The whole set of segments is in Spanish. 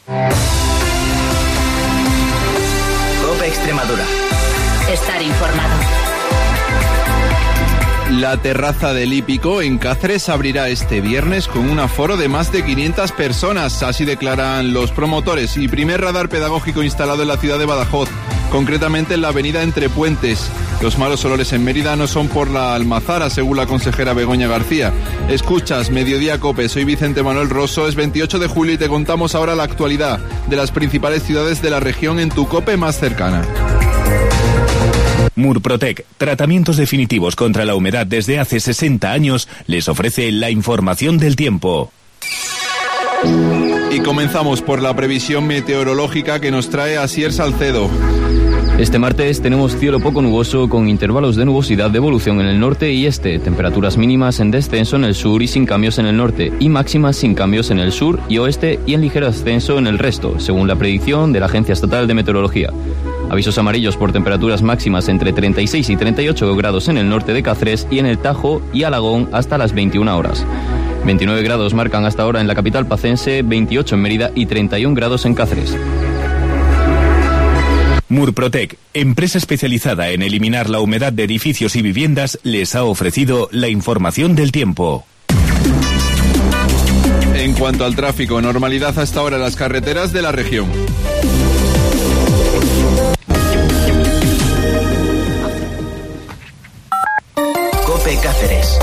COPE Extremadura. Estar informado. La terraza del Hípico en Cáceres abrirá este viernes con un aforo de más de 500 personas, así declaran los promotores, y primer radar pedagógico instalado en la ciudad de Badajoz, concretamente en la avenida Entre Puentes. Los malos olores en Mérida no son por la almazara, según la consejera Begoña García. Escuchas Mediodía COPE, soy Vicente Manuel Rosso, es 28 de julio y te contamos ahora la actualidad de las principales ciudades de la región en tu COPE más cercana. Murprotec, tratamientos definitivos contra la humedad desde hace 60 años, les ofrece la información del tiempo. Y comenzamos por la previsión meteorológica que nos trae Asier Salcedo. Este martes tenemos cielo poco nuboso con intervalos de nubosidad de evolución en el norte y este, temperaturas mínimas en descenso en el sur y sin cambios en el norte, y máximas sin cambios en el sur y oeste y en ligero ascenso en el resto, según la predicción de la Agencia Estatal de Meteorología. Avisos amarillos por temperaturas máximas entre 36 y 38 grados en el norte de Cáceres y en el Tajo y Alagón hasta las 21 horas. 29 grados marcan hasta ahora en la capital pacense, 28 en Mérida y 31 grados en Cáceres. Murprotec, empresa especializada en eliminar la humedad de edificios y viviendas, les ha ofrecido la información del tiempo. En cuanto al tráfico, normalidad hasta ahora en las carreteras de la región. COPE Cáceres.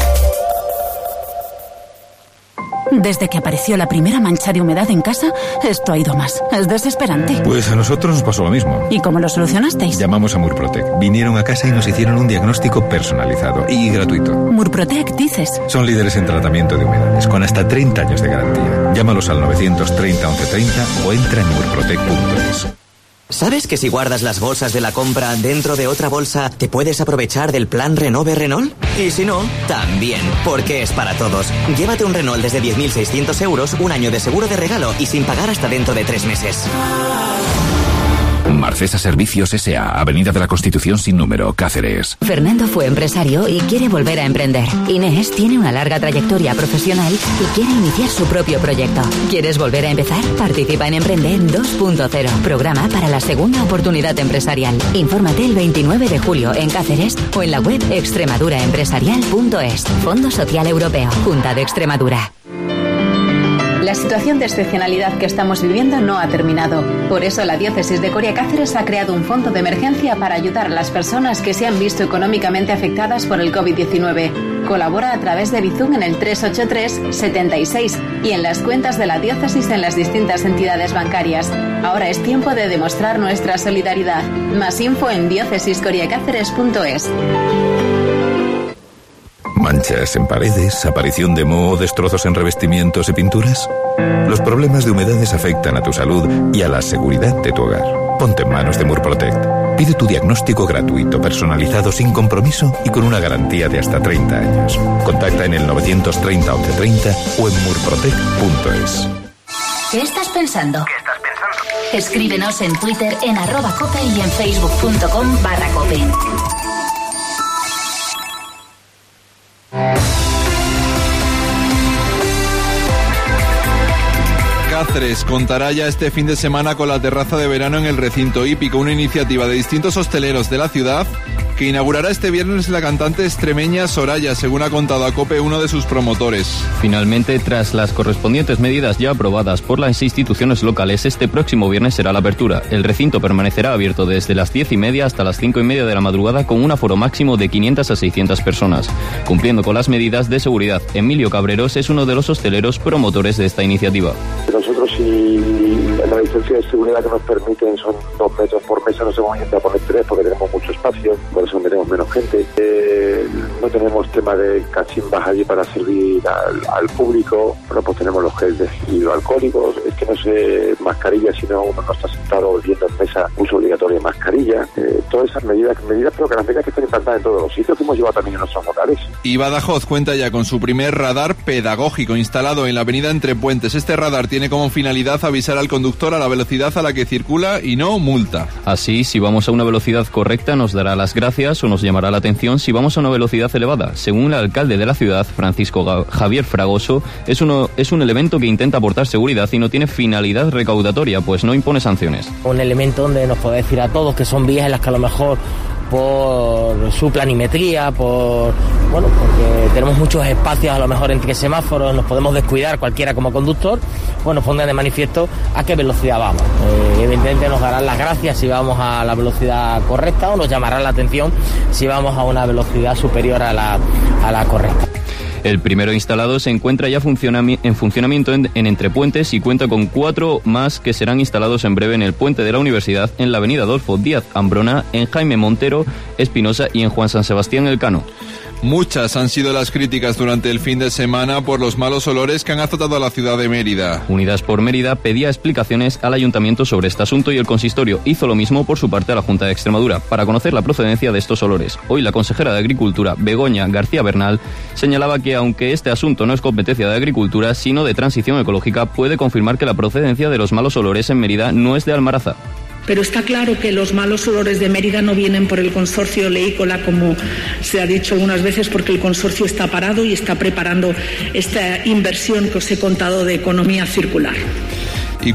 Desde que apareció la primera mancha de humedad en casa, esto ha ido más. Es desesperante. Pues a nosotros nos pasó lo mismo. ¿Y cómo lo solucionasteis? Llamamos a Murprotec. Vinieron a casa y nos hicieron un diagnóstico personalizado y gratuito. Murprotec, dices. Son líderes en tratamiento de humedades, con hasta 30 años de garantía. Llámalos al 930 1130 o entra en murprotec.es. ¿Sabes que si guardas las bolsas de la compra dentro de otra bolsa, te puedes aprovechar del plan Renove Renault? Y si no, también, porque es para todos. Llévate un Renault desde 10.600 euros, un año de seguro de regalo y sin pagar hasta dentro de 3 meses. Marcesa Servicios S.A., Avenida de la Constitución sin número, Cáceres. Fernando fue empresario y quiere volver a emprender. Inés tiene una larga trayectoria profesional y quiere iniciar su propio proyecto. ¿Quieres volver a empezar? Participa en Emprender 2.0, programa para la segunda oportunidad empresarial. Infórmate el 29 de julio en Cáceres o en la web extremaduraempresarial.es. Fondo Social Europeo, Junta de Extremadura. La situación de excepcionalidad que estamos viviendo no ha terminado. Por eso la Diócesis de Coria Cáceres ha creado un fondo de emergencia para ayudar a las personas que se han visto económicamente afectadas por el COVID-19. Colabora a través de Bizum en el 383 76 y en las cuentas de la Diócesis en las distintas entidades bancarias. Ahora es tiempo de demostrar nuestra solidaridad. Más info en diocesiscoriacáceres.es. ¿Manchas en paredes, aparición de moho, destrozos en revestimientos y pinturas? Los problemas de humedades afectan a tu salud y a la seguridad de tu hogar. Ponte en manos de Murprotect. Pide tu diagnóstico gratuito, personalizado, sin compromiso y con una garantía de hasta 30 años. Contacta en el 930 1130 o en murprotect.es. ¿Qué estás pensando? Escríbenos en Twitter en @cope y en facebook.com/cope. Cáceres contará ya este fin de semana con la terraza de verano en el recinto hípico, una iniciativa de distintos hosteleros de la ciudad que inaugurará este viernes la cantante extremeña Soraya, según ha contado a COPE uno de sus promotores. Finalmente, tras las correspondientes medidas ya aprobadas por las instituciones locales, este próximo viernes será la apertura. El recinto permanecerá abierto desde las 10:30 hasta las 5:30 de la madrugada con un aforo máximo de 500 a 600 personas, cumpliendo con las medidas de seguridad. Emilio Cabreros es uno de los hosteleros promotores de esta iniciativa. Nosotros, si la distancia de seguridad que nos permiten son 2 metros por mesa, nos hemos intentado poner 3 porque tenemos mucho espacio, por eso metemos menos gente. No tenemos tema de cachimbas allí para servir al público. Bueno, pues tenemos los geles hidroalcohólicos. Es que no sé, mascarilla, si no uno no está sentado bebiendo en mesa, uso obligatorio de mascarilla, todas esas medidas, pero que las medidas que están implantadas en todos los sitios, que hemos llevado también en nuestros hogares. Y Badajoz cuenta ya con su primer radar pedagógico instalado en la avenida Entre Puentes. Este radar tiene como finalidad avisar al conductor a la velocidad a la que circula y no multa. Así, si vamos a una velocidad correcta, nos dará las gracias o nos llamará la atención si vamos a una velocidad elevada. Según el alcalde de la ciudad, Francisco Javier Fragoso, es un elemento que intenta aportar seguridad y no tiene finalidad recaudatoria, pues no impone sanciones. Un elemento donde nos puede decir a todos que son vías en las que a lo mejor por su planimetría, porque tenemos muchos espacios a lo mejor entre semáforos, nos podemos descuidar cualquiera como conductor, pues nos pongan de manifiesto a qué velocidad vamos. Evidentemente nos darán las gracias si vamos a la velocidad correcta o nos llamarán la atención si vamos a una velocidad superior a la correcta. El primero instalado se encuentra ya en funcionamiento en Entrepuentes y cuenta con 4 más que serán instalados en breve en el Puente de la Universidad, en la avenida Adolfo Díaz Ambrona, en Jaime Montero Espinosa y en Juan San Sebastián Elcano. Muchas han sido las críticas durante el fin de semana por los malos olores que han azotado a la ciudad de Mérida. Unidas por Mérida pedía explicaciones al ayuntamiento sobre este asunto y el consistorio hizo lo mismo por su parte a la Junta de Extremadura para conocer la procedencia de estos olores. Hoy la consejera de Agricultura, Begoña García Bernal, señalaba que aunque este asunto no es competencia de Agricultura, sino de Transición Ecológica, puede confirmar que la procedencia de los malos olores en Mérida no es de Almaraza. Pero está claro que los malos olores de Mérida no vienen por el consorcio oleícola, como se ha dicho algunas veces, porque el consorcio está parado y está preparando esta inversión que os he contado de economía circular. Y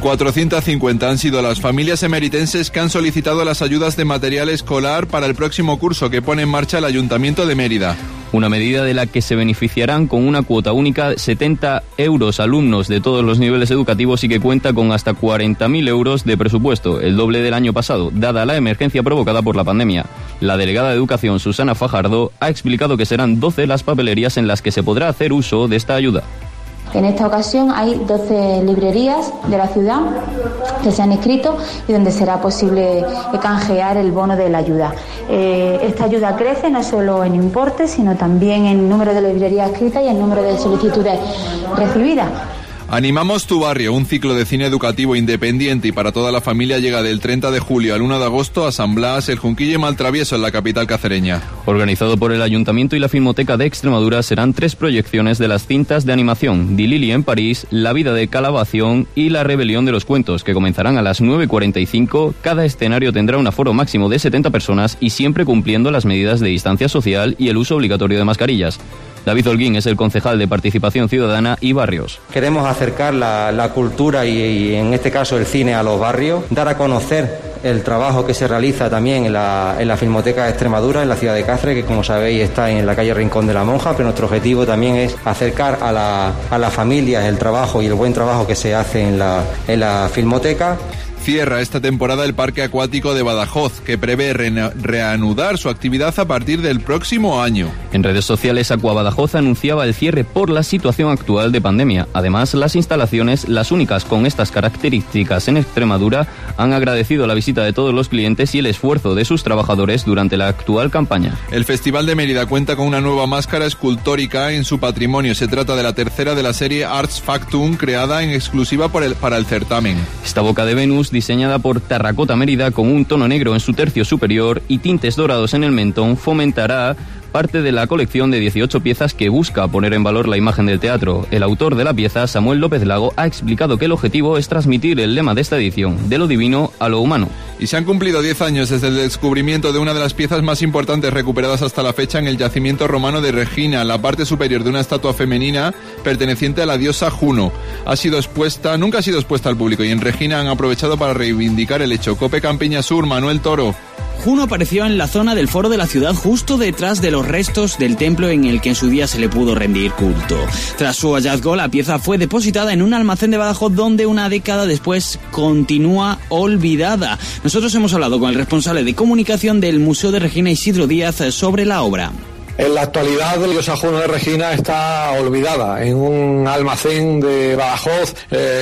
450 han sido las familias emeritenses que han solicitado las ayudas de material escolar para el próximo curso que pone en marcha el Ayuntamiento de Mérida. Una medida de la que se beneficiarán con una cuota única 70 euros alumnos de todos los niveles educativos y que cuenta con hasta 40.000 euros de presupuesto, el doble del año pasado, dada la emergencia provocada por la pandemia. La delegada de Educación, Susana Fajardo, ha explicado que serán 12 las papelerías en las que se podrá hacer uso de esta ayuda. En esta ocasión hay 12 librerías de la ciudad que se han inscrito y donde será posible canjear el bono de la ayuda. Esta ayuda crece no solo en importe, sino también en número de librerías escritas y en número de solicitudes recibidas. Animamos tu barrio, un ciclo de cine educativo independiente y para toda la familia llega del 30 de julio al 1 de agosto a San Blas, El Junquillo y Maltravieso en la capital cacereña. Organizado por el Ayuntamiento y la Filmoteca de Extremadura, serán 3 proyecciones de las cintas de animación Dilili en París, La vida de Calabación y La rebelión de los cuentos, que comenzarán a las 9:45. Cada escenario tendrá un aforo máximo de 70 personas y siempre cumpliendo las medidas de distancia social y el uso obligatorio de mascarillas. David Holguín es el concejal de Participación Ciudadana y Barrios. Queremos acercar la cultura y en este caso el cine a los barrios, dar a conocer el trabajo que se realiza también en la Filmoteca de Extremadura, en la ciudad de Cáceres, que como sabéis está en la calle Rincón de la Monja, pero nuestro objetivo también es acercar a las familias el trabajo y el buen trabajo que se hace en la Filmoteca. Cierra esta temporada el Parque Acuático de Badajoz, que prevé reanudar su actividad a partir del próximo año. En redes sociales, Acuabadajoz anunciaba el cierre por la situación actual de pandemia. Además, las instalaciones, las únicas con estas características en Extremadura, han agradecido la visita de todos los clientes y el esfuerzo de sus trabajadores durante la actual campaña. El Festival de Mérida cuenta con una nueva máscara escultórica en su patrimonio. Se trata de la tercera de la serie Arts Factum, creada en exclusiva para el certamen. Esta boca de Venus, diseñada por Terracota Mérida con un tono negro en su tercio superior y tintes dorados en el mentón, fomentará parte de la colección de 18 piezas que busca poner en valor la imagen del teatro. El autor de la pieza, Samuel López Lago, ha explicado que el objetivo es transmitir el lema de esta edición, de lo divino a lo humano. Y se han cumplido 10 años desde el descubrimiento de una de las piezas más importantes recuperadas hasta la fecha en el yacimiento romano de Regina, la parte superior de una estatua femenina perteneciente a la diosa Juno. Nunca ha sido expuesta al público y en Regina han aprovechado para reivindicar el hecho. Cope Campiña Sur, Manuel Toro. Juno apareció en la zona del foro de la ciudad justo detrás de los restos del templo en el que en su día se le pudo rendir culto. Tras su hallazgo, la pieza fue depositada en un almacén de Badajoz donde una década después continúa olvidada. Nosotros hemos hablado con el responsable de comunicación del Museo de Regina, Isidro Díaz, sobre la obra. En la actualidad, la diosa Juno de Regina está olvidada en un almacén de Badajoz,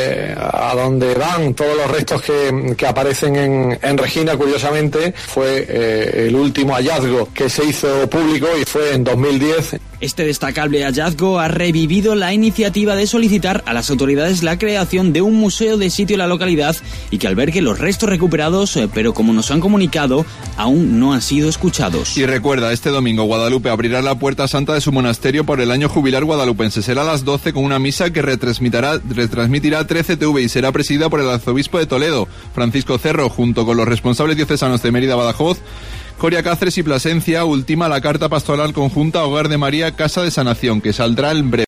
a donde van todos los restos que aparecen en Regina. Curiosamente, fue el último hallazgo que se hizo público y fue en 2010. Este destacable hallazgo ha revivido la iniciativa de solicitar a las autoridades la creación de un museo de sitio en la localidad y que albergue los restos recuperados, pero como nos han comunicado, aún no han sido escuchados. Y recuerda, este domingo Guadalupe abrirá la puerta santa de su monasterio por el año jubilar guadalupense. Será a las 12 con una misa que retransmitirá 13TV y será presidida por el arzobispo de Toledo, Francisco Cerro, junto con los responsables diocesanos de Mérida, Badajoz, Coria Cáceres y Plasencia. Ultima la carta pastoral conjunta Hogar de María, Casa de Sanación, que saldrá en breve.